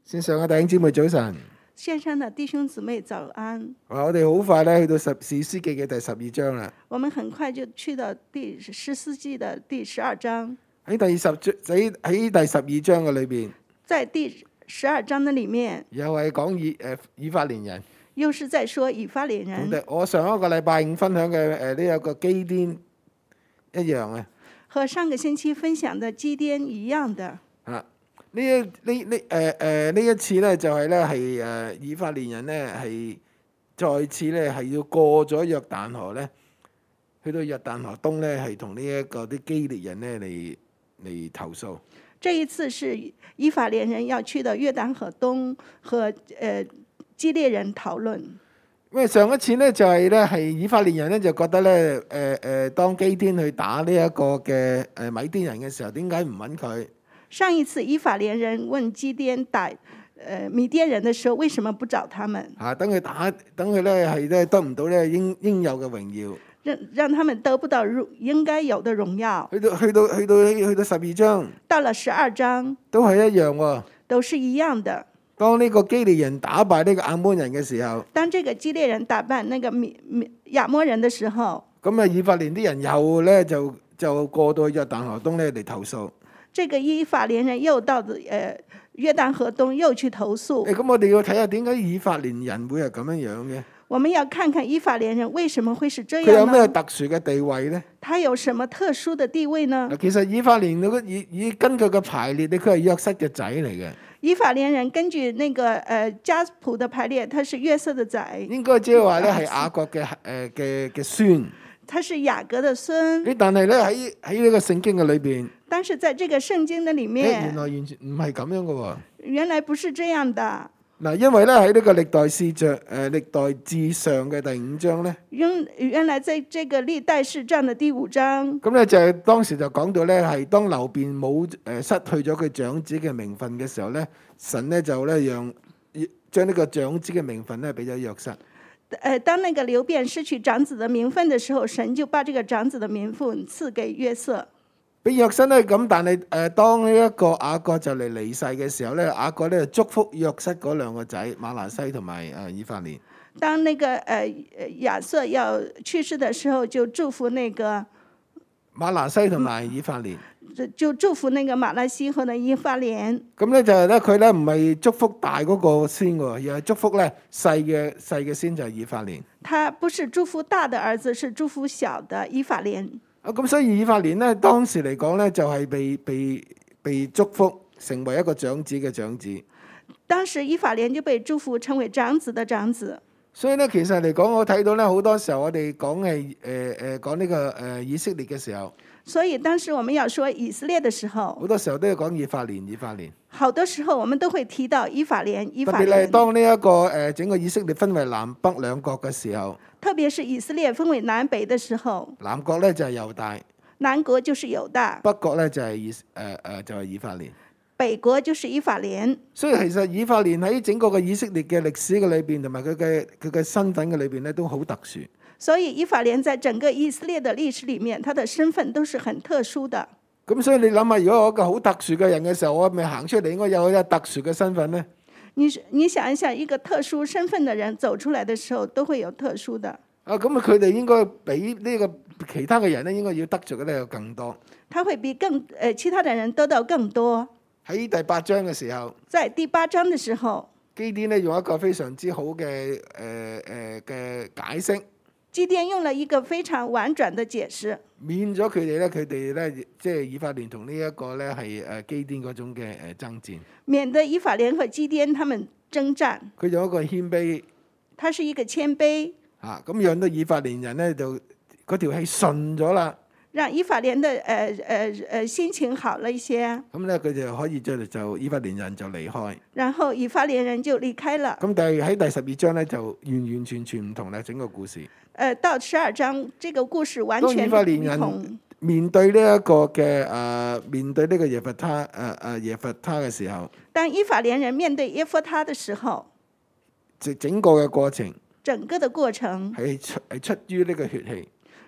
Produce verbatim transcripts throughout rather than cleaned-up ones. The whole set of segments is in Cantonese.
線上嘅弟兄姊妹早晨， 線上的弟兄姊妹早安。 我哋好快咧去到十士師記嘅第十二章啦。 我們很快就去到第士師記的第十二章。 喺第十章喺喺第十二章嘅裏邊， 在第十二章的裡面， 又係講以誒以法蓮人。 又是在說以法蓮人。 我上一個禮拜五分享嘅誒呢一個基甸一樣啊。 和上個星期分享的基甸一樣的。 啊，呢一呢呢誒誒呢一次咧就係咧係誒以法蓮人咧係再次咧係要過咗約旦河咧，去到約旦河東咧係同呢一個啲基列人咧嚟嚟投訴。 這一次是以法蓮人要去到約旦河東和誒、呃、基列人討論。 因為上一次咧就係咧係以法蓮人咧就覺得咧誒誒當基甸去打呢一個嘅誒米甸人嘅時候，點解唔揾佢？ 上一次以法蓮人問基甸打誒、呃、米甸人嘅時候，為什麼不找他們？ 啊，等佢打，等佢咧係咧得唔到咧應應有嘅榮耀， 讓讓他們得不到應該有的榮耀。 去到去到去到去到十二章， 到了十二章， 都係一樣喎。 都是一樣的。 當呢個基列人打敗呢個亞捫人嘅時候， 當這個基列人打敗那個米米亞捫人嘅時候， 咁啊以法蓮啲人又咧就就過到約旦河東咧嚟投訴。 這個以法蓮人又到誒、呃、約旦河東又去投訴。 誒，咁我哋要睇下點解以法蓮人會係咁樣樣嘅？ 我們要看看以法蓮人為什麼會是這樣呢？ 佢有咩特殊嘅地位咧？ 他有什麼特殊的地位呢？ 其實以法蓮嗰個以以根據個排列咧，佢係約瑟嘅仔嚟嘅。 以法蓮人根據那個誒家譜的排列，他是約瑟的仔。 應該即係話咧係雅各嘅誒嘅嘅孫。 他是雅各的孫。 但係咧喺喺呢個聖經嘅裏邊， 但是在這個聖經的裡面， 原來完全唔係咁樣嘅喎。 原來不是這樣的。 嗱，因為咧喺呢個歷代志上誒歷代志上嘅第五章咧， 原原來在這個歷代志上的第五章， 咁咧就係當時就講到咧係當流便冇誒失去咗佢長子嘅名分嘅時候咧，神咧就咧讓將呢個長子嘅名分咧俾咗約瑟。 誒，當那個流便失去長子的名分的時候，神就把這個長子的名分賜給約瑟。 俾約瑟咧咁，但係誒當呢一個雅各就嚟離世嘅時候咧，雅各咧祝福約瑟嗰兩個仔馬拿西同埋誒以法蓮。 當那個誒亞瑟要去世的時候，就祝福那個馬拿西同埋以法蓮。 就祝福那個馬拿西和那以法蓮。 咁咧就係咧佢咧唔係祝福大嗰個先喎，而係祝福咧細嘅細嘅先就係以法蓮。 他不是祝福大的兒子，是祝福小的以法蓮。 啊，咁所以以法蓮咧當時嚟講咧就係被被被祝福成為一個長子嘅長子。 當時以法蓮就被祝福成為長子的長子。 所以咧其實嚟講，我睇到咧好多時候我哋講係誒誒講呢個誒以色列嘅時候。 所以當時我們要說以色列的時候， 好多時候都要講以法蓮，以法蓮。 好多時候我們都會提到以法蓮，以法蓮。 特別係當呢一個誒整個以色列分為南北兩國嘅時候， 特別是以色列分為南北的時候， 南國咧就係猶大， 南國就是猶大， 北國咧就係以誒誒就係以法蓮， 北國就是以法蓮。 所以其實以法蓮喺整個嘅以色列嘅歷史嘅裏邊，同埋佢嘅佢嘅身份嘅裏邊咧，都好特殊。 所以以法蓮在整個以色列的歷史裡面，他的身份都是很特殊的。 咁所以你諗下，如果我一個好特殊嘅人嘅時候，我咪行出嚟應該有一個特殊嘅身份咧？ 你你想一想，一個特殊身份的人走出來的時候，都會有特殊的。 啊，咁佢哋應該比呢個其他嘅人咧，應該要得着嘅咧有更多。 他會比更誒、呃、其他的人得到更多。 喺第八章嘅時候， 在第八章嘅時候， 基甸咧用一個非常之好嘅誒誒嘅解釋。 基甸用了一個非常婉轉的解釋， 免咗佢哋咧，佢哋咧即係以法蓮同呢一個咧係誒基甸嗰種嘅誒爭戰， 免得以法蓮和基甸他們爭戰。 佢用一個謙卑， 他是一個謙卑嚇咁讓到以法蓮人咧就嗰條氣順咗啦， 讓以法蓮的誒誒誒心情好了一些。 咁咧佢就可以就就以法蓮人就離開， 然後以法蓮人就離開了。 咁但係喺第十二章咧就完完全全唔同啦，整個故事。 誒到十二章，這個故事完全當以法蓮唔同。 人面對呢一個嘅誒面對呢個耶弗他誒誒耶弗他嘅時候， 當以法蓮人面對耶弗他嘅時候， 整整個嘅過程整個嘅過程係出係出於呢個血氣。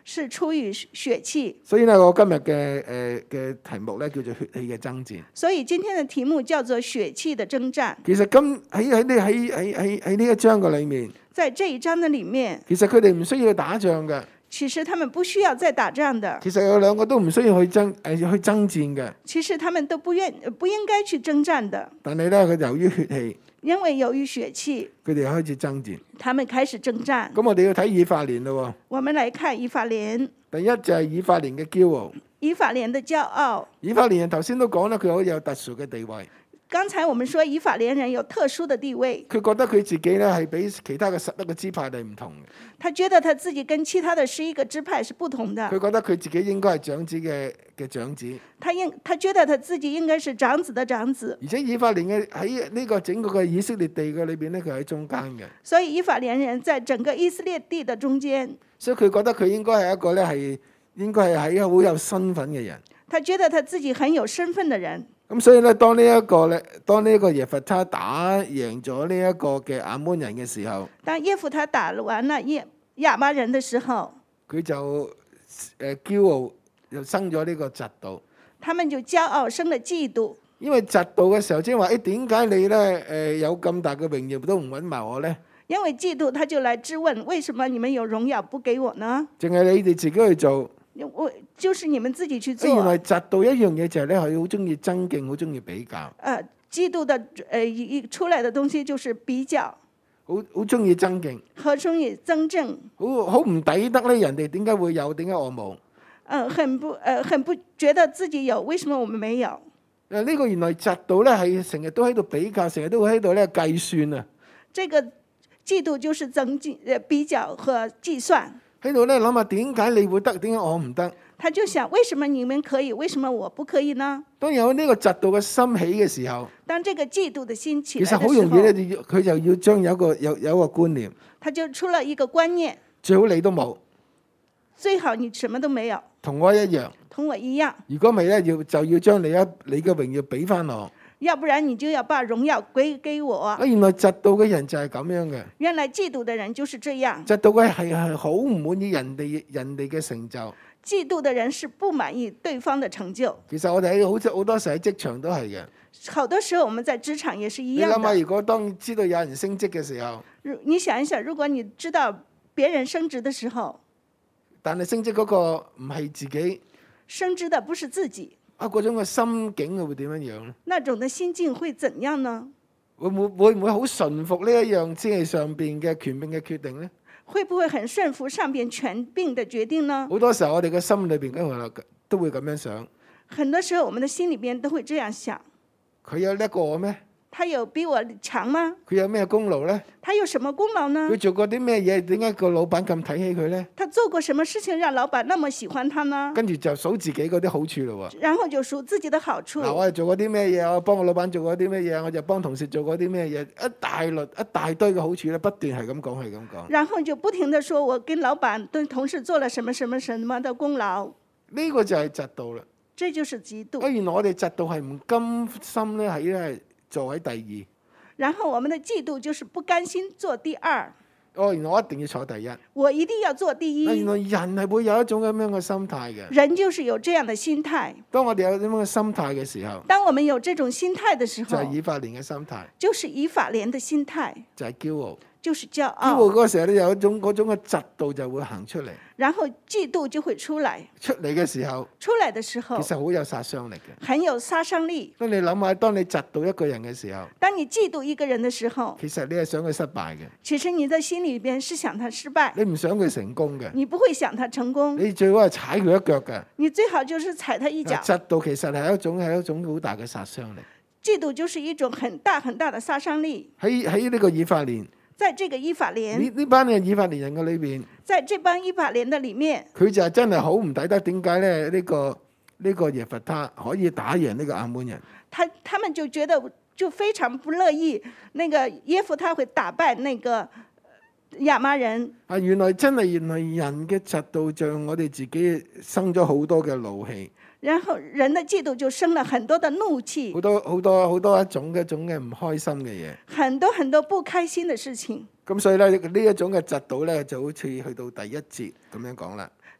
是出於血氣。 所以咧，我今日嘅誒嘅題目咧叫做血氣嘅爭戰。 所以今天的題目叫做血氣的爭戰。 其實今喺喺呢喺喺喺喺呢一章嘅裏面， 在這一章的裡面， 其實佢哋唔需要打仗嘅。 其實他們不需要再打仗的。 其實有兩個都唔需要去爭誒去爭戰嘅。 其實他們都不願不應該去爭戰的。 但係咧，佢由於血氣， 因為由於血氣， 佢哋開始爭戰。 他們開始爭戰。 咁我哋要睇以法蓮咯。 我們來看以法蓮。 第一就係以法蓮嘅驕傲。 以法蓮的驕傲。 以法蓮人頭先都講啦，佢好有特殊嘅地位。 剛才我們說以法蓮人有特殊的地位。 佢覺得佢自己咧係比其他嘅十一個支派係唔同嘅。 他覺得他自己跟其他的十一個支派是不同的。 佢覺得佢自己應該係長子嘅嘅長子。 他應他覺得他自己應該是長子的長子。 而且以法蓮嘅喺呢個整個嘅以色列地嘅裏邊咧，佢喺中間嘅。 所以以法蓮人在整個以色列地的中間。 所以佢覺得佢應該係一個咧係應該係喺好有身份嘅人。 他覺得他自己很有身份的人。 咁所以咧，當呢一個咧，當呢一個耶弗他打贏咗呢一個嘅亞捫人嘅時候， 當耶弗他打完了亞亞瑪人嘅時候， 佢就誒驕傲，又生咗呢個嫉妒。 他們就驕傲，生了嫉妒。 因為嫉妒嘅時候，即係話誒點解你咧誒有咁大嘅榮耀都唔揾埋我咧？ 因為嫉妒，他就來質問：為什麼你們有榮耀不給我呢？ 淨係你哋自己去做。 我就是你們自己去做。 原來嫉妒一樣嘢就係咧，佢好中意爭競，好中意比較。 誒，嫉妒的誒一出來的東西就是比較， 好好中意爭競， 好中意爭正， 好好唔抵得咧。人哋點解會有，點解我冇？ 誒，很不誒，很不覺得自己有，為什麼我們沒有？ 誒，呢個原來嫉妒咧係成日都喺度比較，成日都會喺度咧計算啊。 這個嫉妒就是增進誒比較和計算。 喺度咧諗下點解你會得，點解我唔得？ 他就想，為什麼你們可以，為什麼我不可以呢？ 當有呢個嫉妒嘅心起嘅時候， 當這個嫉妒的心起其實來的時候， 好容易咧，佢就要將有一個有有一個觀念， 他就出了一個觀念， 最好你都冇， 最好你什麼都沒有， 同我一樣， 同我一樣。 如果唔係咧，要就要將你一你嘅榮耀俾翻我。 要不然你就要把榮耀歸給我。 啊，原來嫉妒嘅人就係咁樣嘅。 原來嫉妒的人就是這樣。 嫉妒嘅係係好唔滿意人哋人哋嘅成就。 嫉妒的人是不滿意對方的成就。 其實我哋喺好似好多時喺職場都係嘅。 好多時候我們在職場也是一樣的。 你諗下，如果當知道有人升職嘅時候， 你想一想，如果你知道別人升職的時候， 但係升職嗰個唔係自己， 升職的不是自己。 啊！嗰種嘅心境會點樣樣咧？ 那種嘅心境會怎樣呢？ 會唔會會唔會好順服呢一樣先係上邊嘅權柄嘅決定咧？ 會不會很順服上邊權柄嘅決定呢？ 好多時候我哋嘅心裏邊都會咁樣想。 很多時候我們的心裏邊都會這樣想。 佢有叻過我咩？ 他有比我強嗎？ 佢有咩功勞咧？ 他有什麼功勞呢？ 佢做過啲咩嘢？點解個老闆咁睇起佢咧？ 他做過什麼事情讓老闆那麼喜歡他呢？ 跟住就數自己嗰啲好處咯喎。 然後就數自己的好處。 嗱，我係做過啲咩嘢？我幫我老闆做過啲咩嘢？我就幫同事做過啲咩嘢？一大律一大堆嘅好處咧，不斷係咁講，係咁講。 然後就不停地說我跟老闆對同事做了什麼什麼什麼的功勞。 呢個就係嫉妒啦。 這就是嫉妒。 啊，原來我哋嫉妒係唔甘心咧，喺咧做喺第二。 然後我們的嫉妒就是不甘心做第二。 哦，原來我一定要坐第一。 我一定要做第一。 原來人係會有一種咁樣嘅心態嘅。 人就是有這樣的心態。 當我哋有咁樣嘅心態嘅時候， 當我們有這種心態的時候， 就係以法蓮嘅心態， 就是以法蓮的心態， 就係驕傲。 就是驕傲。 驕傲嗰個時候咧，有一種嗰種嘅嫉妒就會行出嚟。 然後嫉妒就會出來。 出嚟嘅時候， 出來的時候， 其實好有殺傷力嘅。 很有殺傷力。 當你諗下，當你嫉妒一個人嘅時候， 當你嫉妒一個人嘅時候， 其實你係想佢失敗嘅。 其實你在心裏邊是想他失敗。 你唔想佢成功嘅。 你不會想他成功。 你最好係踩佢一腳嘅。 你最好就是踩他一腳。 嫉妒其實係一種係一種好大嘅殺傷力。 嫉妒就是一種很大很大的殺傷力。 喺喺呢個以法蓮。 在這個以法蓮呢呢班嘅以法蓮人嘅裏邊， 在這班以法蓮的裡面， 佢就係真係好唔抵得。點解咧？呢、這個呢、這個耶弗他可以打贏呢個亞捫人？ 他他們就覺得就非常不樂意，那個耶弗他會打敗那個亞瑪人。 啊，原來真係原來人嘅嫉妒像我哋自己生咗好多嘅怒氣。 然後人的嫉妒就生了很多的怒氣， 好多好多好多一種嘅一種嘅唔開心嘅嘢， 很多很多不開心的事情。 咁所以咧呢一種嘅嫉妒咧就好似去到第一節咁樣講啦。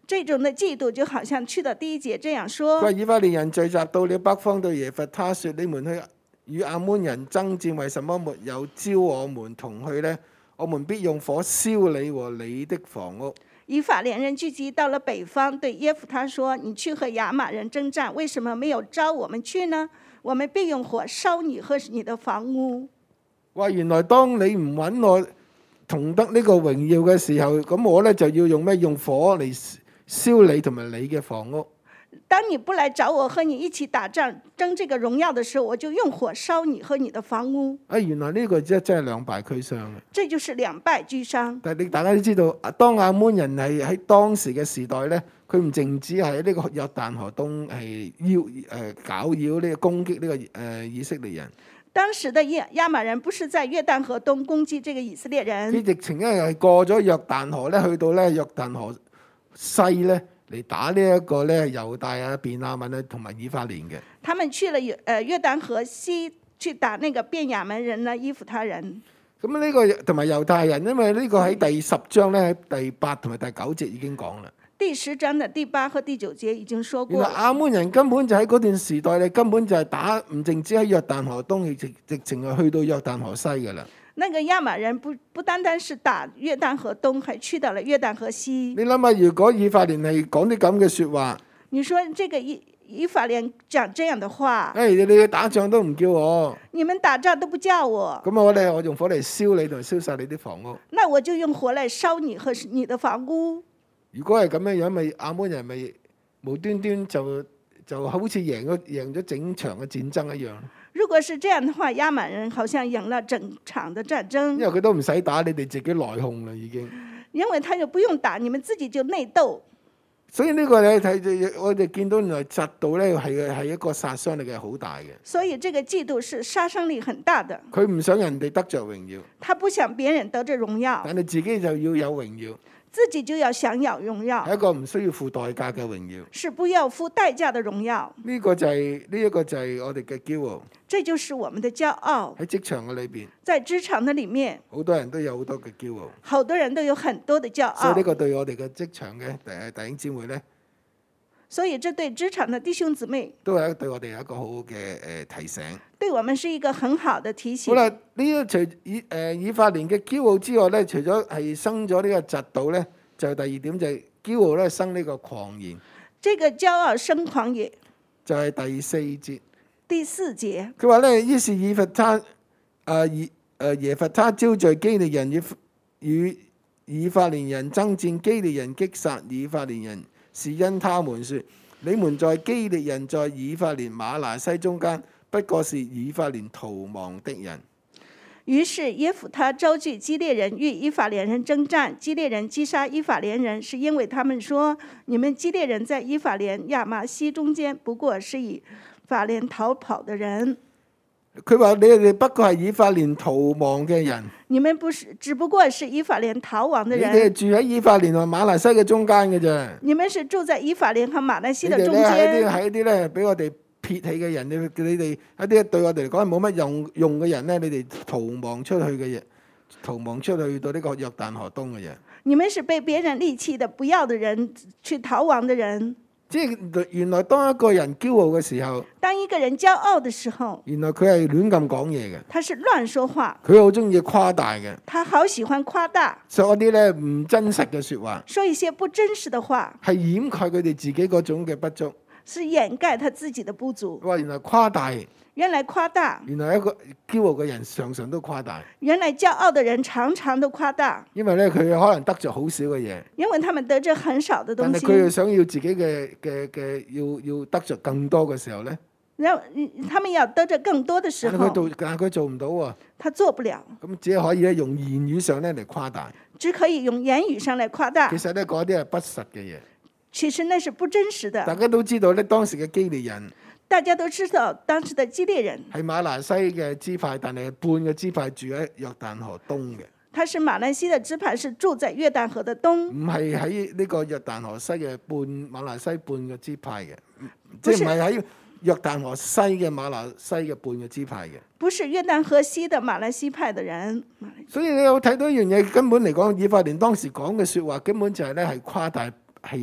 這種的嫉妒就好像去到第一節這樣佢說話：以法蓮人聚集到了北方，對耶弗他說：你們去與亞捫人爭戰，為什麼沒有招我們同去呢？我們必用火燒你和你的房屋。 以法蓮人聚集到了北方，對耶弗他說：你去和亞瑪人爭戰，為什麼沒有招我們去呢？我們必用火燒你和你的房屋。 話原來當你唔揾我同得呢個榮耀嘅時候，咁我咧就要用咩？用火嚟燒你同埋你嘅房屋。 當你不來找我和你一起打仗爭這個榮耀的時候，我就用火燒你和你的房屋。 啊，原來呢個真真係兩敗俱傷嘅。 這就是兩敗俱傷。 但係你大家都知道，當亞捫人係喺當時嘅時代咧，佢唔淨止係呢個約旦河東係邀誒搞擾呢個攻擊呢個誒以色列人。 當時的亞亞瑪人不是在約旦河東攻擊這個以色列人， 佢直情咧係過咗約旦河咧，去到咧約旦河西咧嚟打呢一個咧猶大啊、便雅憫啊同埋以法蓮嘅。 他們去了約誒約旦河西去打那個便雅憫人呢、以弗他人。 咁呢個同埋猶太人，因為呢個喺第十章咧，喺第八同埋第九節已經講啦。 第十章的第八和第九節已經說過。 原來亞捫人根本就喺嗰段時代咧，根本就係打唔淨止喺約旦河東，直直情係去到約旦河西噶啦。 那個亞瑪人不不單單是打約旦河東，還去到了約旦河西。 你諗下，如果以法蓮係講啲咁嘅説話， 你說這個以以法蓮講這樣的話， 誒、哎、你哋打仗都唔叫我， 你們打仗都不叫我， 咁我咧我用火嚟燒你同燒晒你啲房屋。 那我就用火來燒你和你的房屋。 如果係咁樣樣，咪亞捫人咪無端端就就好似贏咗贏咗整場嘅戰爭一樣。 如果是這樣的話，亞瑪人好像贏了整場的戰爭。 因為佢都唔使打，你哋自己內訌啦已經。 因為他就不用打，你們自己就內鬥。 所以呢個你睇，我哋見到原來嫉妒咧係係一個殺傷力係好大嘅。 所以這個嫉妒是殺傷力很大的。 佢唔想人哋得着榮耀， 他不想別人得着榮耀， 但係自己就要有榮耀。 自己就要享有榮耀， 係一個唔需要付代價嘅榮耀。 是不要付代價的榮耀。 呢個就係呢一個就係我哋嘅驕傲。 這就是我們的驕傲。 喺職場嘅裏邊， 在職場的裡面， 好多人都有好多嘅驕傲。 好多人都有很多的驕傲。 所以呢個對我哋嘅職場嘅誒弟兄姊妹咧， 所以這對職場的弟兄姊妹都係對我哋有一個好好嘅誒提醒。 對我們是一個很好的提醒。 好啦，呢一除以誒以法蓮嘅驕傲之外咧，除咗係生咗呢個嫉妒咧，就第二點就係驕傲咧生呢個狂言。 這個驕傲生狂言， 就係第四節。 第四節， 佢話咧，於是以弗他誒以誒耶弗他招聚基列人與與以法蓮人爭戰，基列人擊殺以法蓮人，是因他們說：你們在基列人在以法蓮瑪拿西中間，不過是以法蓮逃亡的人。 於是耶弗他招聚基列人與以法蓮人爭戰，基列人擊殺以法蓮人，是因為他們說：你們基列人在以法蓮亞瑪西中間，不過是以法蓮逃跑的人。 佢話：你哋不過係以法蓮逃亡嘅人。 你們不是，只不過是以法蓮逃亡的人。 你哋係住喺以法蓮同馬來西嘅中間嘅啫。 你們是住在以法蓮和馬來西的中你哋咧間。 係一啲咧俾我哋撇棄嘅人，你你哋一啲對我哋嚟講係冇乜用用嘅人咧，你哋逃亡出去嘅人，逃亡出去到呢個約旦河東嘅人。 你們是被別人離棄的、不要的人，去逃亡的人。 即係原來當一個人驕傲嘅時候， 當一個人驕傲的時候， 原來佢係亂咁講嘢嘅。 他是亂說話， 佢好中意誇大嘅， 他好喜歡誇大， 說一啲咧唔真實嘅説話， 說一些不真實的話， 係掩蓋佢哋自己嗰種嘅不足。 是掩蓋他自己的不足。 哇！原來誇大， 原來誇大， 原來一個驕傲嘅人常常都誇大。 原來驕傲的人常常都誇大， 因為咧佢可能得着好少嘅嘢， 因為他們得着很少的東西。 但係佢又想要自己嘅嘅嘅要要得着更多嘅時候咧， 然後他們要得着更多的時候， 但係佢做但係佢做唔到喎。 他做不了， 咁只係可以咧用言語上咧嚟誇大。 只可以用言語上來誇大。 其實咧嗰啲係不實嘅嘢。 其實那是不真實的。 大家都知道咧，當時嘅基列人， 大家都知道當時的基列人係馬拿西嘅支派，但係半個支派住喺約旦河東嘅。 他是馬來西的支派，是住在約旦河的東， 唔係喺呢個約旦河西嘅半馬拿西半個支派嘅，即係唔係喺約旦河西嘅馬拿西嘅半個支派嘅。 不是約旦河西的馬來西派的人。 所以你有睇到一樣嘢，根本嚟講，以法蓮當時講嘅説話根本就係咧係誇大，係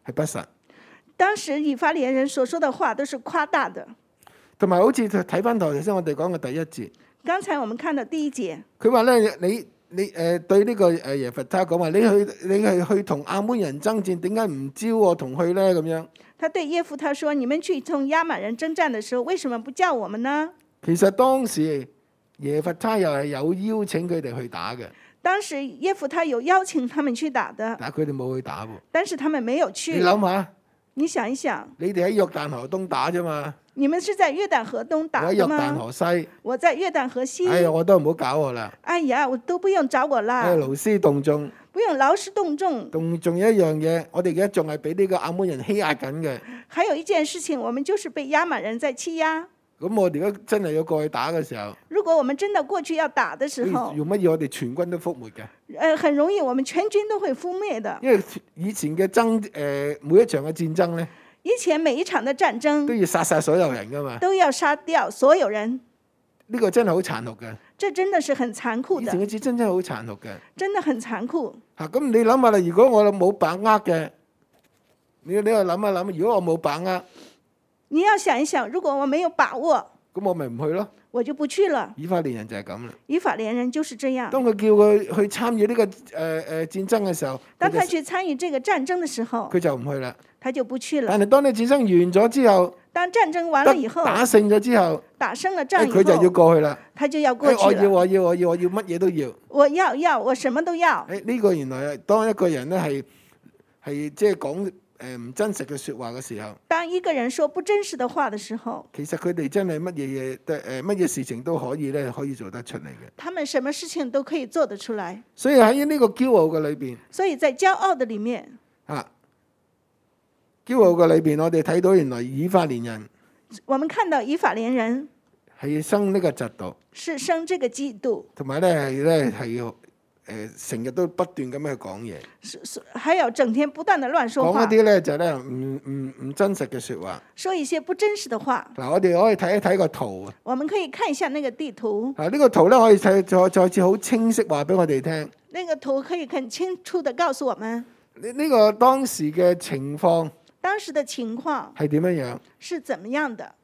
係不實。 當時以法蓮人所說的話都是誇大的。 同埋好似睇翻頭先我哋講嘅第一節， 剛才我們看到第一節， 佢話咧，你你誒、呃、對呢個誒耶弗他講話，你去你係去同亞捫人爭戰，點解唔招我同去咧？咁樣。 他對耶弗他說：你們去同亞瑪人征戰的時候，為什麼不叫我們呢？ 其實當時耶弗他又係有邀請佢哋去打嘅。 當時耶弗他有邀請他們去打的， 但係佢哋冇去打喎。 但是他們沒有去。 你諗下， 你想一想， 你哋喺約旦河東打啫嘛。 你們是在約旦河東打我喺約的嗎？ 旦河西。 我在約旦河西。 哎呀，我都唔好搞我啦。 哎呀，我都不用找我啦。 哎，勞師動眾。 不用勞師動眾。 仲仲有一樣嘢，我哋而家仲係俾呢個亞捫人欺壓緊嘅。 還有一件事情，我們就是被亞瑪人在欺壓。 咁我哋如果真係要過去打嘅時候， 如果我們真的過去要打的時候， 用乜嘢？我哋全軍都覆沒嘅。 呃，很容易，我們全軍都會覆滅的。 因為以前嘅爭誒、呃、每一場嘅戰爭咧， 以前每一場嘅戰爭都要殺晒所有人噶嘛。 都要殺掉所有人。 呢個真係好殘酷嘅。 這真的是很殘酷的。 以前嘅戰爭真係好殘酷嘅。 真的很殘酷。 嚇、啊！咁你諗下啦，如果我冇把握嘅，你你又諗一諗，如果我冇把握， 你要想一想，如果我沒有把握， 咁我咪唔去咯。 我就不去了。 以法蓮人就係咁啦。 以法蓮人就是這樣。 當佢叫佢去參與呢、這個誒誒、呃、戰爭嘅時候， 當他去參與這個戰爭嘅時候， 佢就唔去啦。 他就不去了。 但係當你戰爭完咗之後， 當戰爭完了以後， 打勝咗之後， 打勝了仗以後， 佢就要過去啦。 他就要過去了。 我要我要我要我要乜嘢都要。 我要要我什麼都要。 誒呢個原來係當一個人咧係係即係講誒唔真實嘅説話嘅時候， 當一個人說不真實的話嘅時候， 其實佢哋真係乜嘢嘢都誒乜嘢事情都可以咧可以做得出嚟嘅。 他們什麼事情都可以做得出來。 所以喺呢個驕傲嘅裏邊， 所以在驕傲的裡面， 啊，驕傲嘅裏邊，我哋睇到原來以法蓮人， 我們看到以法蓮人係生呢個嫉妒， 是生這個嫉妒， 同埋咧係咧係要誒成日都不斷咁樣去講嘢， 是是，還有整天不斷的亂說話， 講一啲咧就咧唔唔唔真實嘅説話， 說一些不真實的話。 嗱，我哋可以睇一睇個圖啊， 我們可以看一下那個地圖。 啊，呢個圖咧可以睇再再次好清晰話俾我哋聽。 那個圖可以很清楚地告訴我們， 呢呢個當時嘅情況， 當時的情況係點樣樣？ 是怎麼樣的？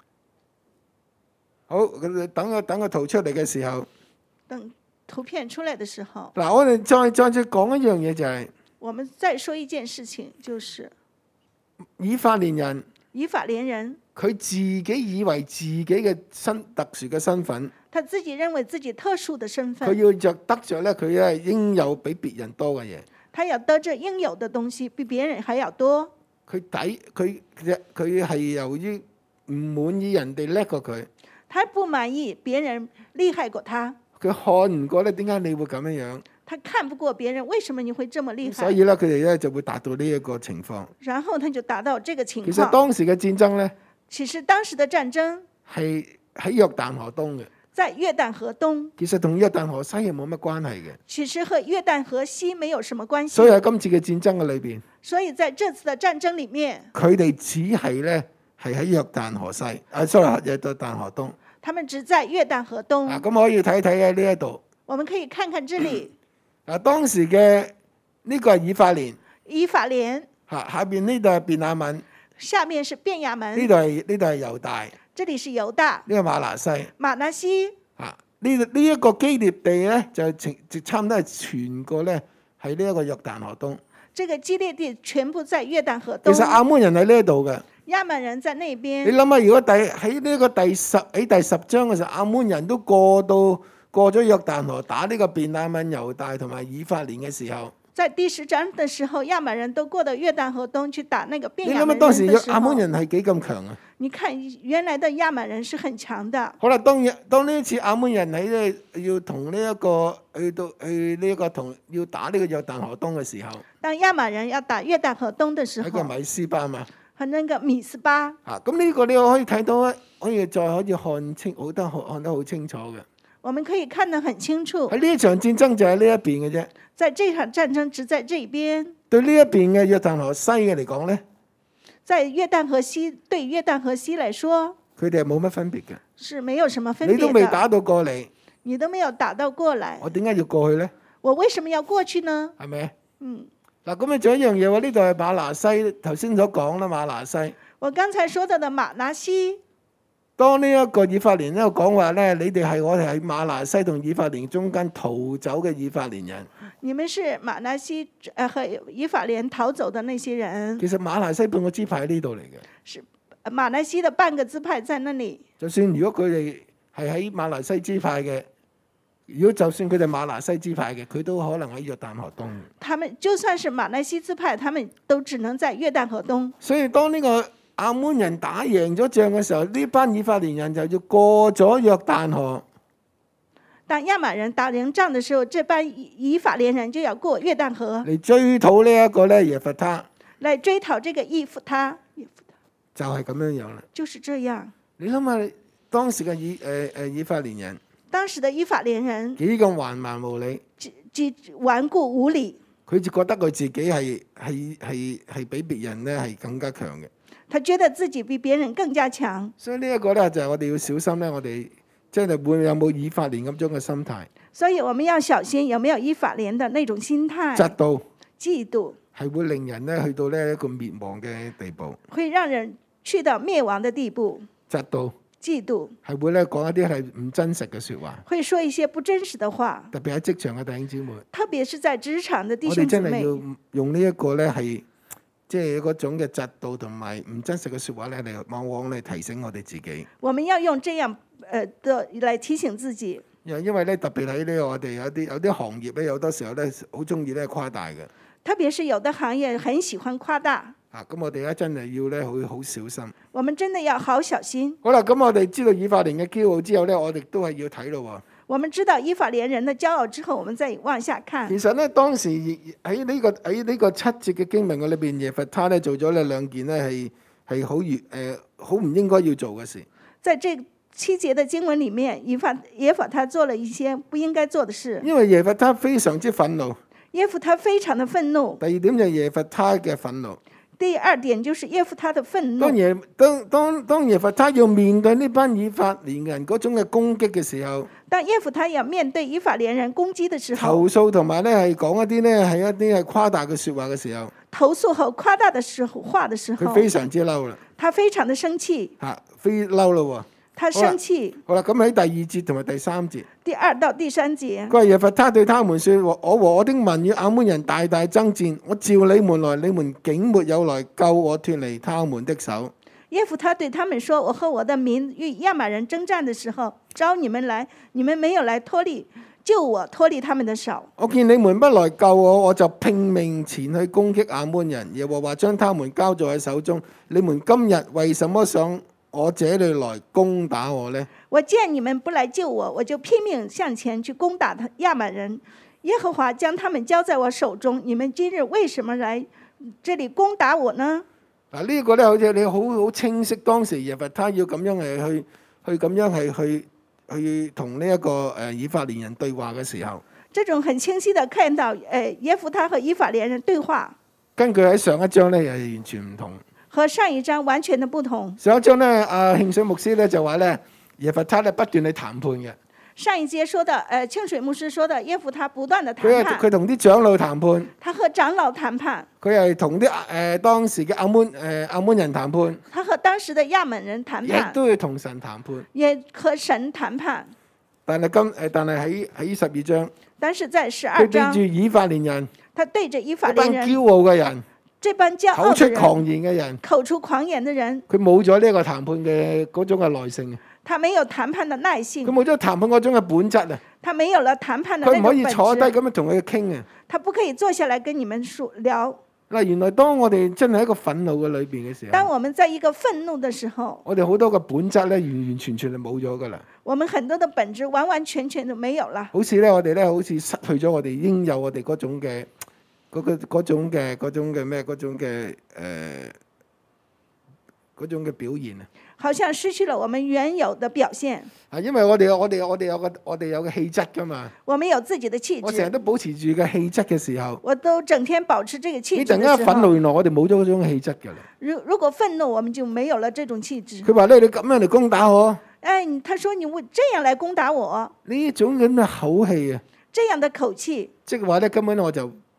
好，等個等個圖出嚟嘅時候， 等圖片出來的時候， 嗱，我哋再再再講一樣嘢就係、是， 我們再說一件事情，就是以法蓮人， 以法蓮人， 佢自己以為自己嘅身特殊嘅身份， 他自己認為自己特殊的身份， 佢要着得着咧，佢係應有比別人多嘅嘢。 他要得着應有的東西，比別人還要多。 佢抵佢佢係由於唔滿意人哋叻過佢， 他不滿意別人厲害過他。 佢看唔過咧，點解你會咁樣樣？ 他看不過別人，為什麼你會這麼厲害？ 所以咧，佢哋咧就會達到呢一個情況。 然後他就達到這個情況。 其實當時嘅戰爭咧， 其實當時的戰爭係喺約旦河東嘅。 在約旦河東。 其實同約旦河西係冇乜關係嘅。 其實和約旦河西沒有什麼關係。 所以喺今次嘅戰爭嘅裏邊， 所以在這次的戰爭裡面， 佢哋只係咧係喺約旦河西，啊，sorry，約旦河東。 他們只在約旦河東。 啊，咁可以睇睇喺呢一度。 我們可以看看這裡。 啊，當時嘅呢個係以法蓮。 以法蓮。 嚇，下邊呢度係便雅憫。 下面是便雅憫。 呢度係呢度係猶大。 這裡是猶大。 呢個馬拿西。 馬拿西。 嚇，呢呢一個基列地咧，就全差唔多係全個咧喺呢一個約旦河東。 這個基列地全部在約旦河東。 其實亞捫人喺呢一度嘅。 亞捫人在那邊。 你諗下，如果第喺呢個第十喺第十章嘅時候，亞捫人都過到過咗約旦河打呢個便雅憫、猶大同埋以法蓮嘅時候， 在第十章嘅時候，亞捫人都過到約旦河東去打那個便雅憫人。 你諗下當時亞捫人係幾咁強啊？ 你看原來的亞捫人是很強的。 好啦，當日當呢一次亞捫人喺咧要同呢一個去到去呢一個同要打呢個約旦河東嘅時候， 當亞捫人要打約旦河東嘅時候， 喺個米斯巴嘛。 和那個米斯巴。 啊，咁呢個你可以睇到，可以再可以看清，好得看得好清楚嘅。 我們可以看得很清楚。 喺呢一場戰爭就喺呢一邊嘅啫。 在這場戰爭只在這邊。 對呢一邊嘅約旦河西嘅嚟講咧， 在約旦河西對約旦河西來說， 佢哋係冇乜分別嘅。 是沒有什麼分別的。 你都未打到過嚟， 你都沒有打到過來， 我點解要過去咧？ 我為什麼要過去呢？ 係咪？ 嗯。 嗱，咁啊仲有一樣嘢喎，呢度係馬拿西，頭先所講啦，馬拿西。 我剛才說到的馬拿西， 當呢一個以法蓮喺度講話咧，你哋係我哋喺馬拿西同以法蓮中間逃走嘅以法蓮人。 你們是馬拿西呃和以法蓮逃走的那些人。 其實馬拿西半個支派喺呢度嚟嘅。 是馬拿西的半個支派在那裡。 就算如果佢哋係喺馬拿西支派嘅，如果就算佢哋馬拿西支派嘅，佢都可能喺約旦河東。 他們就算是馬拿西支派，他們都只能在約旦河東。 所以當呢個亞捫人打贏咗仗嘅時候，呢班以法蓮人就要過咗約旦河。 當亞瑪人打贏仗嘅時候，這班以法蓮人就要過約旦河嚟追討呢一個咧耶弗他， 來追討這個以弗他。 就係咁樣樣啦。 就是這樣。 你諗下當時嘅以誒誒以法蓮人。 當時的以法蓮人幾咁橫蠻無理， 幾頑固無理， 佢就覺得佢自己係係係係比別人咧係更加強嘅。 他覺得自己比別人更加強。 所以呢一個咧就係我哋要小心咧，我哋即係會有冇以法蓮咁種嘅心態。 所以我們要小心有沒有以法蓮的那種心態。 嫉妒， 嫉妒係會令人咧去到呢一個滅亡嘅地步。 會讓人去到滅亡的地步。 嫉妒。 嫉妒係會咧講一啲係唔真實嘅説話， 會說一些不真實的話， 特別喺職場嘅弟兄姊妹， 特別是在職場的弟我哋兄姊妹， 真係要用呢一個咧係即係嗰種嘅嫉妒同埋唔真實嘅説話咧嚟往往嚟提醒我哋自己。 我們要用這樣誒的來提醒自己。 因為咧特別喺呢個我哋有啲有啲行業咧，有多時候咧好中意咧誇大嘅。 特別是有的行業很喜歡誇大。 啊，咁我哋咧真係要咧好好小心。 我們真的要好小心。 好啦，咁我哋知道以法蓮嘅驕傲之後咧，我哋都係要睇咯喎。 我們知道以法蓮人的驕傲之後，我們再往下看。 其實咧，當時喺呢個喺呢個七節嘅經文嘅裏邊，耶弗他咧做咗咧兩件咧係係好越誒好唔應該要做嘅事。 在這七節的經文裡面，以法耶弗他做了一些不應該做的事。 因為耶弗他非常之憤怒。 耶弗他非常的憤怒。 第二點就係耶弗他嘅憤怒。 第二點就是耶弗他的憤怒。 當耶當當當耶弗他要面對呢班以法蓮人嗰種嘅攻擊嘅時候， 當耶弗他要面對以法蓮人攻擊嘅時候， 投訴同埋咧係講一啲咧係一啲係誇大嘅説話嘅時候， 投訴和誇大嘅時候話嘅時候， 佢非常之嬲啦。 他非常的生氣。 嚇，非嬲咯喎！ 他生氣。 好啦，咁喺第二節同埋第三節。 第二到第三節。 佢話耶弗他對他們說：我和我的民與亞捫人大大爭戰，我召你們來，你們竟沒有來救我脱離他們的手。 耶弗他對他們說：我和我的民與亞瑪人爭戰的時候，召你們來，你們沒有來脱離救我脱離他們的手。 我見你們不來救我，我就拼命前去攻擊亞捫人。耶和華將他們交在我手中。你們今日為什麼上我這裏來攻打我呢？ 我見你們不來救我，我就拼命向前去攻打亞瑪人。耶和華將他們交在我手中，你們今日為什麼來這裏攻打我呢？ 嗱，呢個咧好似你好好清晰，當時耶弗他要咁樣係去去咁樣係去去同呢一個誒以法蓮人對話嘅時候， 這種很清晰地看到誒耶弗他和以法蓮人對話， 根據喺上一章咧又係完全唔同。 和上一章完全的不同。 上一章咧，阿慶水牧師咧就話咧，耶弗他咧不斷去談判嘅。 上一節說的，誒慶水牧師說的，耶弗他不斷的談佢係判。 佢同啲長老談判。 他和長老談判。 佢係同啲誒當時嘅亞捫誒亞捫人談判。 他和當時的亞捫人談判。 亦都要同神談判。 也和神談判。 但係今誒，但係喺喺十二章。 但是在十二章。 佢對住以法蓮人。 他對着以法蓮人。 一班驕傲嘅人。 這班驕傲的人， 口出狂言嘅人， 口出狂言的人， 佢冇咗呢個談判嘅嗰種嘅耐性。 他沒有談判的耐性。 佢冇咗談判嗰種嘅本質啊。 他沒有了談判的那種本質。 佢唔可以坐低咁樣同佢傾啊。 他不可以坐下來跟你們說聊。 嗱，原來當我哋真係一個憤怒嘅裏邊嘅時候， 當我們在一個憤怒嘅時候， 我哋好多嘅本質咧，完完全全係冇咗噶啦。 我們很多的本質完完全全都沒有了。 好似咧，我哋咧，好似失去咗我哋應有我哋嗰種嘅。嗰個嗰種嘅嗰種嘅咩嗰種嘅誒嗰種嘅表現啊， 好像失去了我們原有的表現。 啊，因為我哋我哋我哋有個我哋有個氣質噶嘛。 我們有自己的氣質。 我成日都保持住嘅氣質嘅時候， 我都整天保持這個氣質。 你突然間憤怒，原來我哋冇咗嗰種氣質㗎啦。 如如果憤怒，我們就沒有了這種氣質。 佢話咧，你咁樣嚟攻打我。 誒，他說你會這樣來攻打我。 呢種咁嘅口氣啊， 這樣的口氣， 即係話咧，根本我就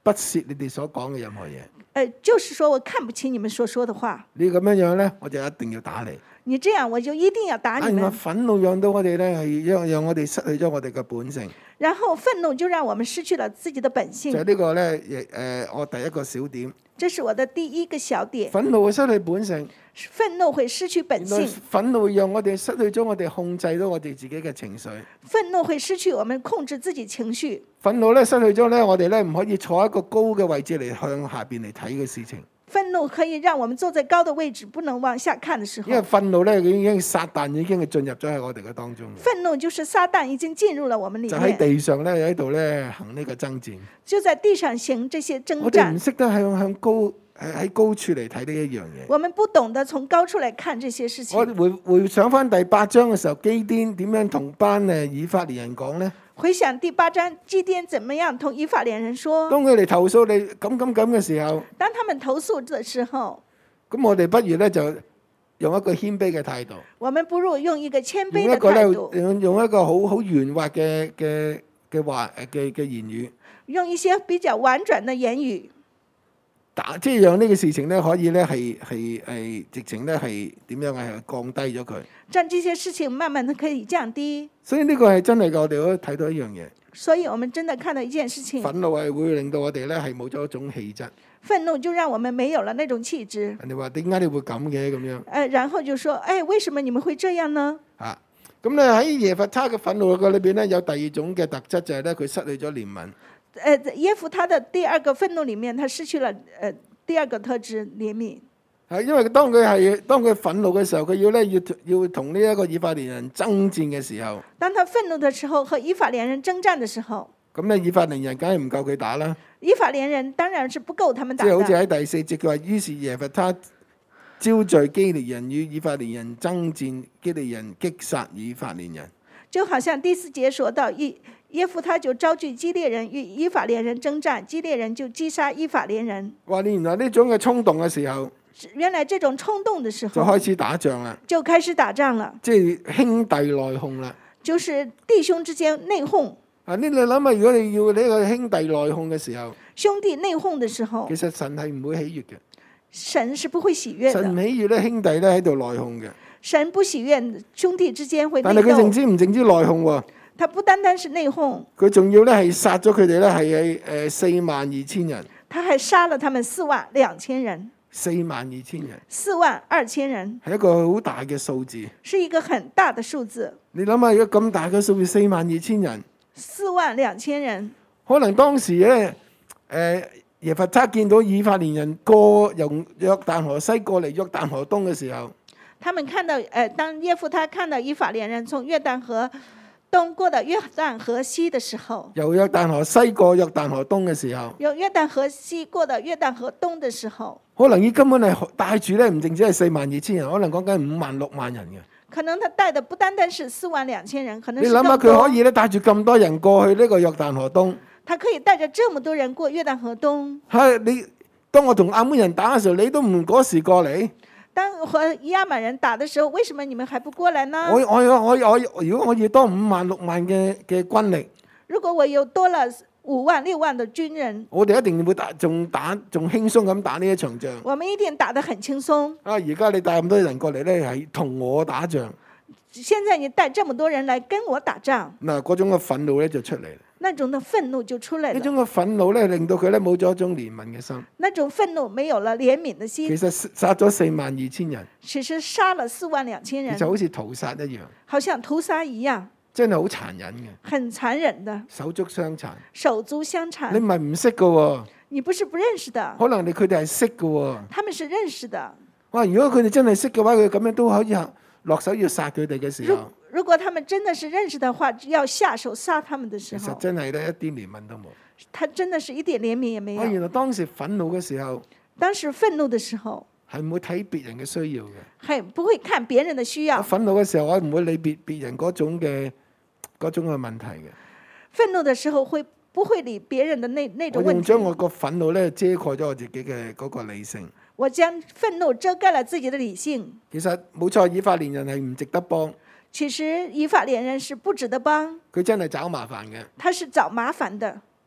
不屑你哋所講嘅任何嘢。 呃，就是說我看不起你們所說的話。 你咁樣樣咧，我就一定要打你。 你這樣我就一定要打你原來們。 憤怒讓到我哋咧，係讓讓我哋失去咗我哋嘅本性。 然後憤怒就讓我們失去了自己的本性。 就係呢個咧，亦誒，我第一個小點。 這是我的第一個小點。 憤怒會失去本性。 憤怒會失去本原來性。 憤怒會讓我哋失去咗我哋控制到我哋自己嘅情緒。 憤怒會失去我們控制自己情緒。 憤怒咧失去咗咧，我哋咧唔可以坐喺一個高嘅位置嚟向下邊嚟睇嘅事情。 憤怒可以讓我們坐在高的位置，不能往下看的時候。 因為憤怒咧，已經撒旦已經係進入咗喺我哋嘅當中。 憤怒就是撒旦已經進入了我們裏面。 就喺地上咧喺度咧行呢個爭戰。 就在地上行這些爭我哋唔戰。 識得向向高喺喺高處嚟睇呢一樣嘢。 我們不懂得從高處來看這些事情。 我回回想翻第八章嘅時候，基甸點樣同班誒以法蓮人講咧？ 回想第八章，基甸怎麼樣同以法蓮人說？ 當佢哋投訴你咁咁咁嘅時候， 當他們投訴的時候， 咁我哋不如咧就用一個謙卑嘅態度， 我們不如用一個謙卑的用一個咧態度， 用用一個好好圓滑嘅嘅嘅話誒嘅嘅言語， 用一些比較婉轉的言語， 打即係讓呢個事情咧可以咧係係係直情咧係點樣係降低咗佢。 讓這些事情慢慢的可以降低。 所以呢個係真係我哋都睇到一樣嘢。 所以我們真的看到一件事情， 憤怒係會令到我哋咧係冇咗一種氣質。 憤怒就讓我們沒有了那種氣質。 人哋話點解你會咁嘅咁樣？ 呃，然後就說，哎，為什麼你們會這樣呢？ 啊，咁咧喺耶弗他嘅憤怒個裏邊咧，有第二種嘅特質就係咧，佢失去咗憐憫。 呃，耶弗他的第二個憤怒裡面，他失去了呃第二個特質憐憫。 係因為當佢係當佢憤怒嘅時候，佢要咧要要同呢一個以法蓮人爭戰嘅時候， 當他憤怒的時候，和以法蓮人爭戰的時候， 咁咧以法蓮人梗係唔夠佢打啦。 以法蓮人當然是不夠他們打即係好似的。 喺第四節佢話，於是耶弗他招聚基列人與以法蓮人爭戰，基列人擊殺以法蓮人。 就好像第四節說到，以耶弗他就召聚基列人與以法蓮人爭戰，基列人就擊殺以法蓮人。 話你原來呢種嘅衝動嘅時候， 原來這種衝動的時候就開始打仗啦， 就開始打仗了， 即係兄弟內訌啦。 就是弟兄之間內訌。 啊！你你諗下，如果你要呢個兄弟內訌嘅時候， 兄弟內訌的時候， 其實神係唔會喜悅嘅。 神是不會喜悅神唔的。 喜悅咧，兄弟咧喺度內訌嘅。 神不喜悅兄弟之間會內但係佢淨鬥。 知唔淨知內訌喎？ 他不單單是內訌， 佢仲要咧係殺咗佢哋咧係係誒四萬二千人。 他還殺了他們四萬兩千人。 四萬二千人四萬二千人係一個好大嘅數字。 是一個很大的數字。 你諗下，如果咁大嘅數字，四萬二千人， 四萬兩千人， 可能當時咧誒耶弗他見到以法蓮人過由約旦河西過嚟約旦河東嘅時候， 他們看到，呃，當耶弗他看到以法蓮人從約旦河東過到約旦河西的時候， 由約旦河西過約旦河東嘅時候， 由約旦河西過到約旦河東的時候， 可能佢根本係帶住咧，唔淨止係四萬二千人，可能講緊五萬六萬人嘅。 可能他帶的不單單是四萬兩千人，可能你諗下， 是更多。 佢可以咧帶住咁多人過去呢個約旦河東。 他可以帶着這麼多人過約旦河東。 係你當我同亞門人打嘅時候，你都唔嗰時過嚟。 當和亞瑪人打的時候，為什麼你們還不過來呢？ 我我我我如果我要多五萬六萬嘅嘅軍力， 如果我有多了五萬六萬的軍人， 我哋一定會打，仲打仲輕鬆咁打呢一場仗。 我們一定打得很輕鬆。 啊！而家你帶咁多人過嚟咧，係同我打仗。 現在你帶這麼多人來跟我打仗， 嗱，嗰種嘅憤怒咧就出嚟啦。 那種的憤怒就出來了。 呢種嘅憤怒咧，令到佢咧冇咗一種憐憫嘅心。 那種憤怒沒有了憐憫的心。 其實殺咗四萬二千人， 其實殺了四萬兩千人， 就好似屠殺一樣， 好像屠殺一樣， 真係好殘忍嘅， 很殘忍的， 手足相殘。 手足相你殘。 唔係唔識嘅喎， 你不是不認識的， 可能你佢哋係識嘅喎。 他們是認識的。 哇！如果佢哋真係識嘅話，佢咁樣都可以落手要殺佢哋嘅時如候， 如果他們真的是認識的話，要下手殺他們的時候， 其實真係咧一啲憐憫都冇。 他真的是一點憐憫也沒哇！原有。 來當時憤怒嘅時候當時憤怒的時候， 係唔會睇別人嘅需要嘅。 很不會看別人的需要。 憤怒嘅時候，我唔會理別別人嗰種嘅嗰種嘅問題嘅。 憤怒的時候會不會理別人的那那種問我用將我題？ 個憤怒咧遮蓋咗我自己嘅嗰個理性。 我將憤怒遮蓋了自己的理性。 其實冇錯，以法蓮人係唔值得幫， 其實以法蓮人是不值得幫， 佢真係找麻煩嘅。 他是找麻煩的。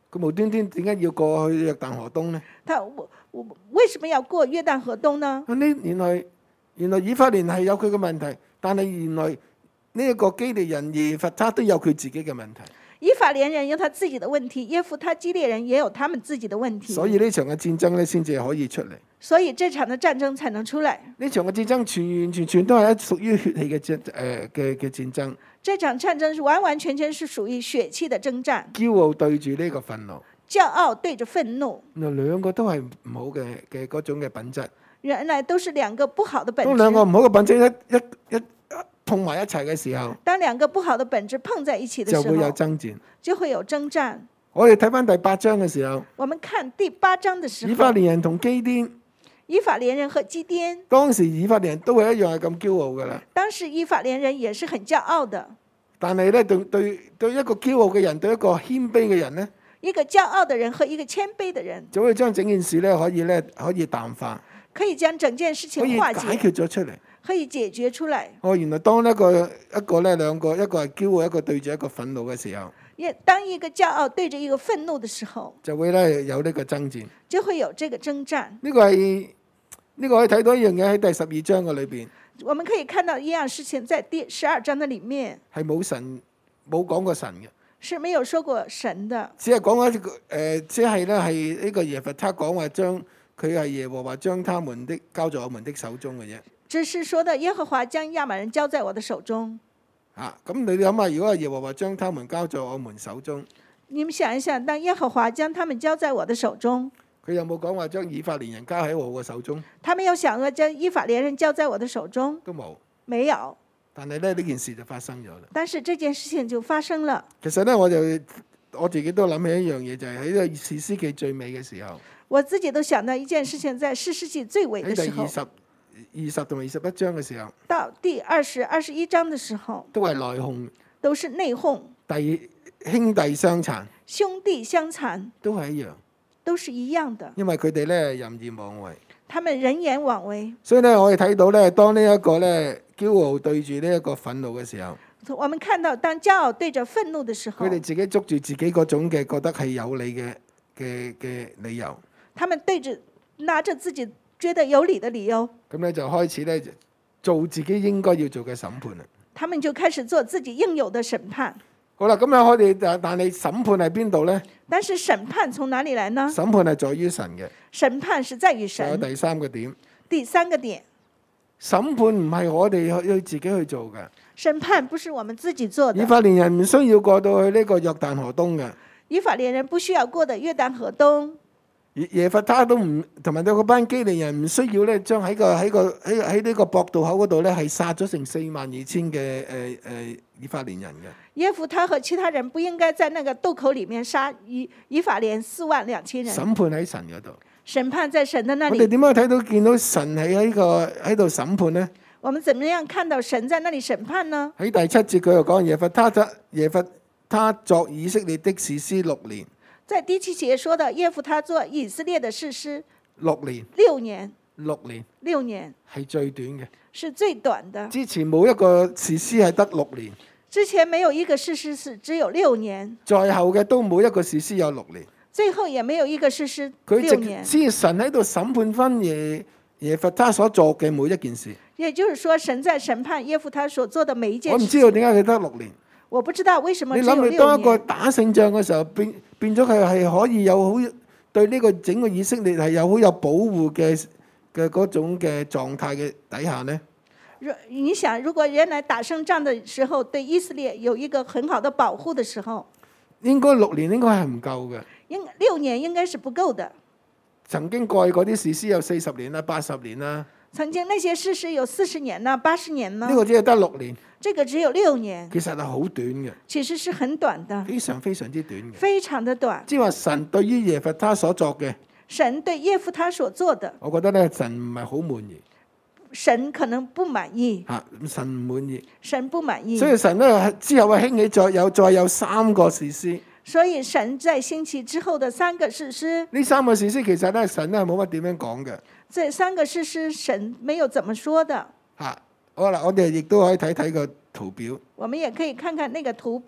佢無端端點解要過去約旦河東呢？ 他我我為什麼要過約旦河東呢？ 啊！呢原來原來以法蓮係有佢嘅問題，但係原來呢一個基利人耶弗他都有佢自己嘅問題。 以法蓮人有他自己的問題，耶弗他基列人也有他們自己的問題。 所以呢場嘅戰爭咧，先至可以出嚟。 所以這場嘅戰爭才能出嚟。 呢場嘅戰爭完完全全都係一屬於血氣嘅戰誒嘅嘅戰爭。 這場戰爭是完完全全是屬於血氣的征戰。 驕傲對住呢個憤怒。 驕傲對着憤怒。 嗱，兩個都係唔好嘅嘅嗰種嘅品質。 原來都是兩個不好的本質。 當兩個唔好嘅品質一一一。一碰埋一齊嘅時候， 當兩個不好的本質碰在一起的時候， 就會有爭戰， 就會有征戰。 我哋睇翻第八章嘅時候， 我們看第八章的時候， 以法蓮人同基甸， 以法蓮人和基甸， 當時以法蓮人都係一樣係咁驕傲噶啦。 當時以法蓮人也是很驕傲的， 但係咧對對對一個驕傲嘅人，對一個謙卑嘅人咧， 一個驕傲的人和一個謙卑的人， 就可以將整件事咧可以咧可以淡化， 可以將整件事情化解， 可以解決咗出嚟。 可以解決出來。 哦，原來當一個一個咧兩個，一個係驕傲，一個對住一個憤怒嘅時候， 當一個驕傲對着一個憤怒的時候， 就會咧有呢個爭戰， 就會有這個征戰。 呢個係呢個可以睇到一樣嘢喺第十二章嘅裏邊。 我們可以看到一樣事情在第十二章的裡面， 係冇神冇講過神嘅， 是沒有說過神的， 只係講一個誒，只係咧係呢個耶弗他講話將佢係耶和華將他們的交在我們的手中嘅啫。 只是說的耶和華將亞瑪人交在我的手中。 啊，咁你諗下，如果係耶和華將他們交在我們手中， 你們想一想，當耶和華將他們交在我的手中， 佢有冇講話將以法蓮人交喺我嘅手中？ 他沒有想過將以法蓮人交在我的手中， 都冇， 沒有。 但係咧呢件事就發生咗啦。 但是這件事情就發生了。 其實咧，我就我自己都諗起一樣嘢，就係喺呢個士師記最尾嘅時候， 我自己都想到一件事情，在士師記最尾嘅時候， 喺第二十。二十同埋二十一章嘅時候， 到第二十、二十一章嘅時候， 都係內訌， 都是內訌， 弟兄弟相殘， 兄弟相殘， 都係一樣， 都是一樣的。 因為佢哋咧任意妄為， 他們人言妄為。 所以咧我哋睇到咧，當呢一個咧驕傲對住呢一個憤怒嘅時候， 我們看到當驕傲對着憤怒嘅時候， 佢哋自己捉住自己嗰種嘅覺得係有理嘅嘅嘅理由， 他們對着拿着自己覺得有理的理由， 咁咧就開始咧做自己應該要做嘅審判啦。 他們就開始做自己應有的審判。 好啦，咁樣我哋但但係審判喺邊度咧？ 但是審判從哪裡來呢？ 審判係在於神嘅。 審判是在於神。 仲有第三個點。 第三個點， 審判唔係我哋去去自己去做嘅。 審判不是我們自己做的。 以法蓮人唔需要過到去呢個約旦河東嘅。 以法蓮人不需要過的約旦河東。 耶弗他都唔同埋到嗰班基利人唔需要咧，將喺個喺個喺喺呢個博渡口嗰度咧，係殺咗成四萬二千嘅誒誒以法蓮人嘅。 耶弗他和其他人不應該在那個渡口裡面殺以以法蓮四萬兩千人。 審判喺神嗰度。 審判在神的那裡。 我哋點樣睇到見到神係喺個喺度審判呢？ 我們怎麼樣看到神在那裡審判呢？ 喺第七節佢又講耶弗他作耶弗他作以色列的士師六年。 在第七節說的耶弗他做以色列的士師六年， 六年， 六年， 六年係最短嘅， 是最短的。 之前冇一個士師係得六年， 之前沒有一個士師是只有六年， 在後嘅都冇一個士師有六年， 最後也沒有一個士師佢六年。 直知神喺度審判翻耶耶弗他所做嘅每一件事。 也就是說，神在審判耶弗他所做的每一件事。 我唔知道點解佢得六年。 我不知道為什麼你只有六年。 諗你當一個打勝仗嘅時候，變變咗佢係可以有好對呢個整個以色列係有好有保護嘅嘅嗰種嘅狀態嘅底下呢？ 你想，如果原來打勝仗嘅時候，對以色列有一個很好的保護嘅時候， 應該六年應該係唔夠嘅。 應六年應該是不夠的。 曾經過去嗰啲士師有四十年啦、八十年啦。 曾經那些士師有四十年啦、八十年啦。 呢個只係得六年。 這個只有六年。 其實係好短嘅。 其實是很短的。 非常非常之短嘅。 非常的短。 即係話神對於耶弗他所作嘅。 神對耶弗他所做的。 我覺得咧，神唔係好滿意。 神可能不滿意。 嚇，神唔滿意。 神不滿意。 所以神咧之後啊興起再有再有三個士師。 所以神在興起之後的三個士師。 呢三個士師其實咧神咧冇乜點樣講嘅。 這三個士師神沒有怎麼說的。 嚇，好啦，我哋亦都可以睇睇個圖表。 我們也可以看看那個圖表。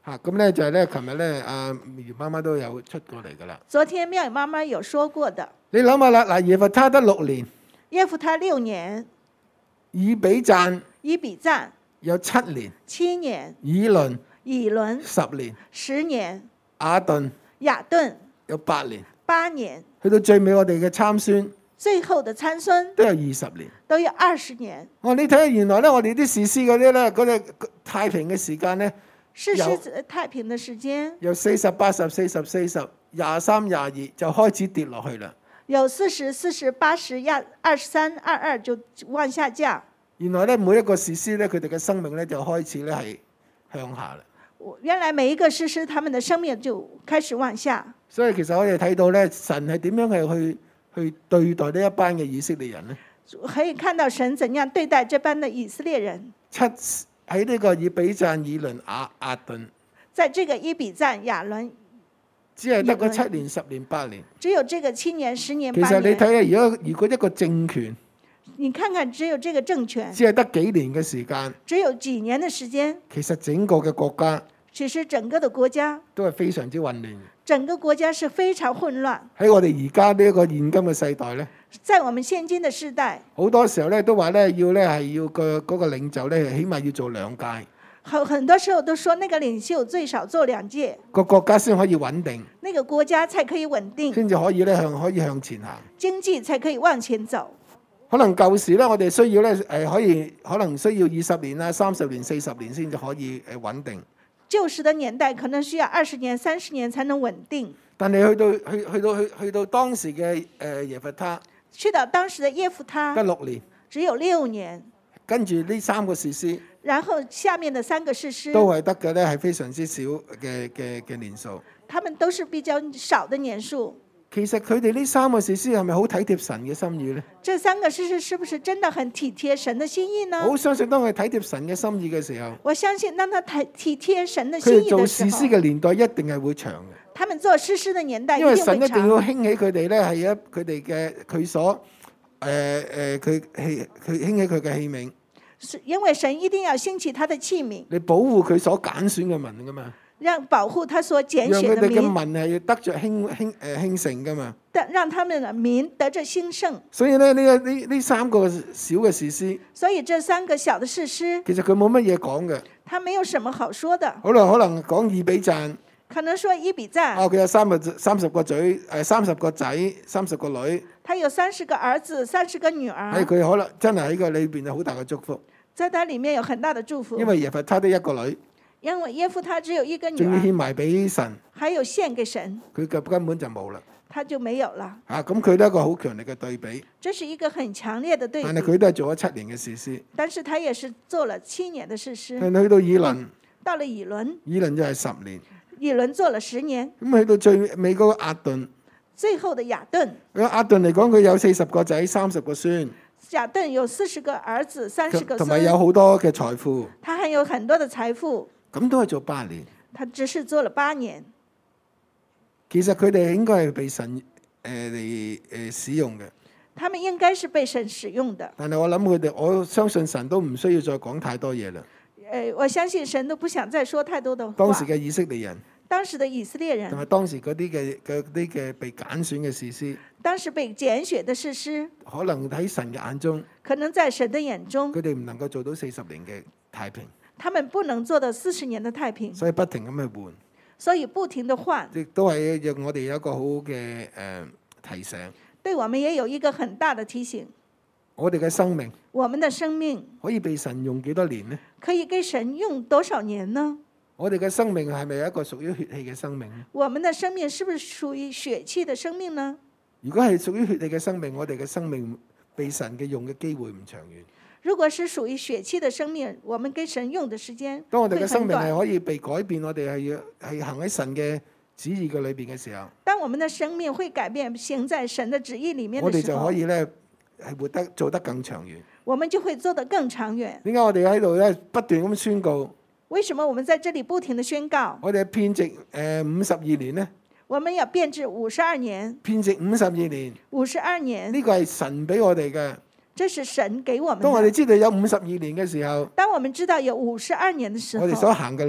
嚇，咁咧就係咧，琴日咧阿苗媽媽都有出過嚟㗎啦。 昨天妙宇媽媽有說過的。 你諗下啦，嗱，耶弗他得六年， 耶弗他六年， 以比讚以比讚有七年， 七年， 以倫以倫十年， 十年， 亞頓亞頓有八年， 八年， 去到最尾我哋嘅參孫最後的參孫都有二十年。 都有二十年。 哦，你睇下原來咧，我哋啲士師嗰啲咧，嗰啲太平嘅時間咧， 士師太平的時間由四十、八十、四十、四十、廿三、廿二就開始跌落去啦。 有四十、四十、八十、廿二十三、二二就往下降。 原來咧，每一個士師咧，佢哋嘅生命咧就開始咧係向下啦。 原來每一個士師，他們的生命就開始往下。 所以其實我哋睇到咧，神係點樣係去去對待呢一班嘅以色列人咧？ 可以看到神怎樣對待這班的以色列人。 七喺呢個以比讚、以倫、亞亞頓， 在這個以比讚、亞倫， 只係得個七年、十年、八年。 只有這個七年、十年、 其八年。 實你睇下，如果如果一個政權， 你看看只有這個政權， 只係得幾年嘅時間， 只有幾年的時間， 其實整個嘅國家其實整個的國家都係非常之混亂。 整個國家是非常混亂。 喺我哋而家呢一個現今嘅世代咧， 在我們現今的世代， 好多時候咧都話咧要咧係要個嗰個領袖咧，起碼要做兩屆， 很很多時候都說那個領袖最少做兩屆， 個國家先可以穩定， 那個國家才可以穩定， 先至可以咧向可以向前行。 經濟才可以往前走。 可能舊時咧，我哋需要咧誒可以可能需要二十年啦、三十年、四十年先至可以誒穩定。 舊時的年代可能需要二十年、三十年才能穩定。 但係去到去去到去去到當時嘅誒耶弗他， 去到當時的耶弗他得六年， 只有六年， 跟住呢三個士師， 然後下面的三個士師都係得嘅咧係非常之少嘅嘅嘅年數。 他們都是比較少的年數。 其實佢哋呢三個士師係咪好體貼神嘅心意咧？ 這三個士師是不是真的很體貼神的心意呢？ 我好相信當佢體貼神嘅心意嘅時候， 我相信當他體體貼神的佢心意哋做士的時候， 師嘅年代一定係會長嘅， 他們做士師的年代一因為定會神一定要長。 興起佢哋咧係一佢哋嘅佢所誒誒佢器佢興起佢嘅器皿， 是因為神一定要興起他的器皿， 你保護佢所揀選嘅民噶嘛， 讓保護他所揀讓佢哋嘅選的民， 民係得着興興誒興盛噶嘛。 得讓他們的民得着興盛。 所以咧呢一呢呢三個小嘅士師， 所以這三個小的士師， 其實佢冇乜嘢講嘅。 他沒有什麼好說的。 好啦，可能講以比讚。 可能說以比讚， 哦，佢有三個三十個嘴，誒三十個仔，三十個女。 他有三十個兒子，三十個女兒。 喺佢可能真係喺個裏邊有好大嘅祝福。 在他裡面有很大的祝福。 因為耶弗他得一個女， 因為耶夫他只有一個女仲要獻兒， 埋俾神， 還有獻給神， 佢嘅根本就冇啦。 他就沒有了。 啊，咁佢都係一個好強力嘅對比。 這是一個很強烈的對但係比。 佢都係做咗七年嘅士師。 但是他也是做了七年的士師。 去到以倫， 到了以倫， 以倫就係十年。 以倫做了十年。 咁去到最尾嗰個亞頓， 最後的亞頓， 咁亞頓嚟講，佢有四十個仔，三十個孫， 亞頓有四十個兒子，三十個同埋有孫， 好多嘅財富。 他還有很多的財富。 咁都係做八年。 他只是做了八年。 其實佢哋應該係被神誒嚟誒使用嘅。 他們應該是被神使用的。 但係我諗佢哋，我相信神都唔需要再講太多嘢啦。 誒，我相信神都不想再說太多的話。 當時嘅以色列人， 當時的以色列人， 同埋當時嗰啲嘅嗰啲嘅被揀選嘅士師， 當時被揀選的士師， 可能喺神嘅眼中， 可能在神的眼中， 佢哋唔能夠做到四十年嘅太平， 他們不能做到四十年的太平， 所以不停咁去換， 所以不停的換， 亦都係讓我哋有一個好嘅誒提醒。 對我們也有一個很大的提醒。 我哋嘅生命我們的生命可以被神用幾多年呢？ 可以給神用多少年呢？ 我哋嘅生命係咪有一個屬於血氣嘅生命呢？ 我們的生命是不是屬於血氣的生命呢？ 如果係屬於血氣嘅生命，我哋嘅生命被神嘅用嘅機會唔長遠。 如果是屬於血氣的生命，我們給神用的時間當我哋嘅生命係會很短。 可以被改變，我哋係要係行喺神嘅旨意嘅裏邊嘅時候， 當我們的生命會改變，行在神的旨意裡面我哋就的時候， 可以咧係活得做得更長遠。 我們就會做得更長遠。 點解我哋喺度咧不斷咁宣告？ 為什麼我們在這裡不停地宣告？ 我哋編值誒五十二年咧， 我們要編制五十二年， 編值五十二年， 五十二年， 呢個係神俾我哋嘅。 這是神給我們當我哋的。 知道有五十二年嘅時候， 當我們知道有五十二年的時候， 我哋所行嘅路，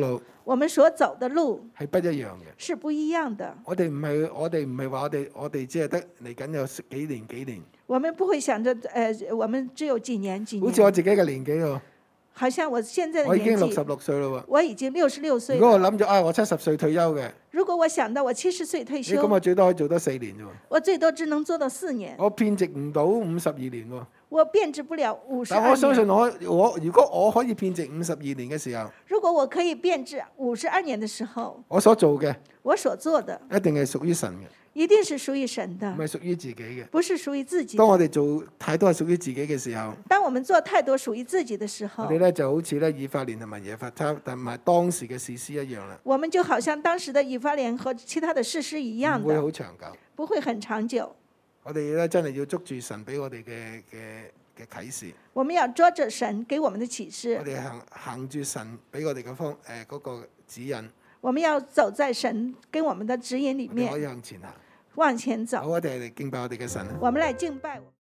我們所走的路係不一樣嘅。 是不一樣的。 我哋唔係我哋唔係話我哋我哋只係得嚟緊有幾年幾年， 我們不會想着，誒、呃，我們只有幾年幾年。 好似我自己嘅年紀喎， 好像我現在的我已經年六十紀， 六歲啦喎。 我已經六十六歲如果我了。 諗咗啊，我七十歲退休嘅， 如果我想到我七十歲退咦咁休， 我最多可以做多四年啫喎。 我最多只能做到四年， 我編值唔到五十二年喎。 我編織不了五十但我二年。 相信我我如果我可以編值五十二年嘅時候， 如果我可以編織五十二年的時候， 我所做嘅我所做的一定係屬於神嘅， 一定是屬於神唔的， 係屬於自己嘅。 不是屬於自己當的。 我哋做太多係屬於自己嘅時候， 當我們做太多屬於自己的時候我哋，咧就好似咧以法蓮同埋耶法他同埋當時嘅士師一樣啦， 我們就好像當時的以法蓮和其他的士師一樣唔會的， 好長久。 不會很長久。 我哋咧真係要捉住神俾我哋嘅嘅嘅啟示， 我們要捉着神給我們的啟我示， 哋行行住神俾我哋嘅方誒嗰個指引， 我們要走在神給我們的指引裡我哋可以面， 向前行。 往前走。 好，我哋嚟敬拜我哋嘅神啊！ 我們來敬拜。